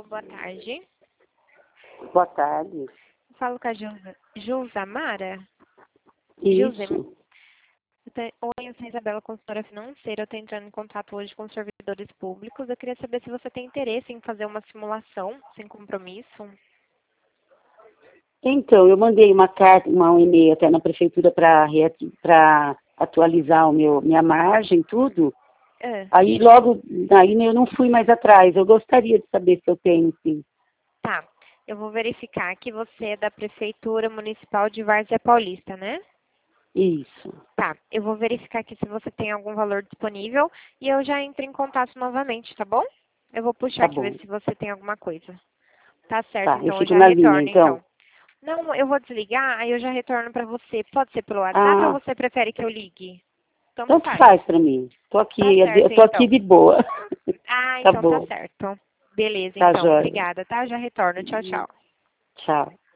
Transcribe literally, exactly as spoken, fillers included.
Boa tarde. Boa tarde. Falo com a Jus- Jusamara. Isso. Jusem- Eu te- Oi, eu sou a Isabela, consultora financeira. Eu estou entrando em contato hoje com os servidores públicos. Eu queria saber se você tem interesse em fazer uma simulação sem compromisso. Então, eu mandei uma carta, uma, um e-mail até na prefeitura para atualizar o meu, minha margem, tudo. Ah, Aí logo, aí eu não fui mais atrás. Eu gostaria de saber se eu tenho, sim. tá. Eu vou verificar que você é da Prefeitura Municipal de Várzea Paulista, né? Isso. Tá. Eu vou verificar aqui se você tem algum valor disponível e eu já entro em contato novamente, tá bom? Eu vou puxar Tá aqui ver bom. se você tem alguma coisa. Tá certo, Tá, eu então eu fico já na linha, retorno, então. então. Não, eu vou desligar, aí eu já retorno para você. Pode ser pelo WhatsApp ou Ah, você prefere que eu ligue? Tanto tanto faz. faz para mim. Tô Tá aqui, eu certo, tô aqui então. de boa. Ah, Tá então tá bom. certo. Beleza, Tá então. jóia. Obrigada, tá? Eu já retorno. Tchau, tchau. Tchau.